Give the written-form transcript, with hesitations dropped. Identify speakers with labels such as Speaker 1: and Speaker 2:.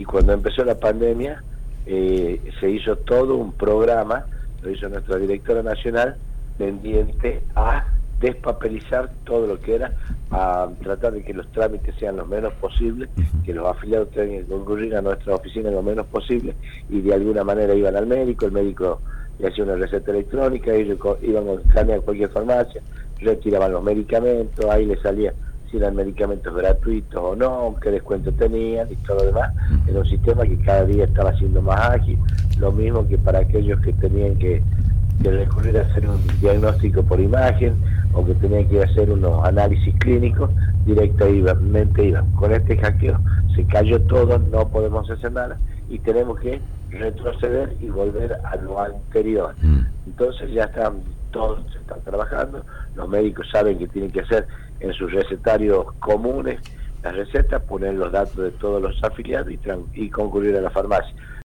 Speaker 1: y cuando empezó la pandemia se hizo todo un programa, lo hizo nuestra directora nacional, tendiente a despapelizar todo lo que era, a tratar de que los trámites sean lo menos posible, que los afiliados tengan que concurrir a nuestra oficina lo menos posible, y de alguna manera iban al médico, el médico le hacía una receta electrónica, ellos iban a escanear a cualquier farmacia, retiraban los medicamentos, ahí les salía si eran medicamentos gratuitos o no, qué descuento tenían y todo lo demás. Era un sistema que cada día estaba siendo más ágil, lo mismo que para aquellos que tenían que recurrir a hacer un diagnóstico por imagen o que tenían que hacer unos análisis clínicos, directamente iban. Con este hackeo se cayó todo, no podemos hacer nada y tenemos que retroceder y volver a lo anterior. Entonces ya todos están trabajando, los médicos saben que tienen que hacer en sus recetarios comunes las recetas, poner los datos de todos los afiliados y concurrir a la farmacia.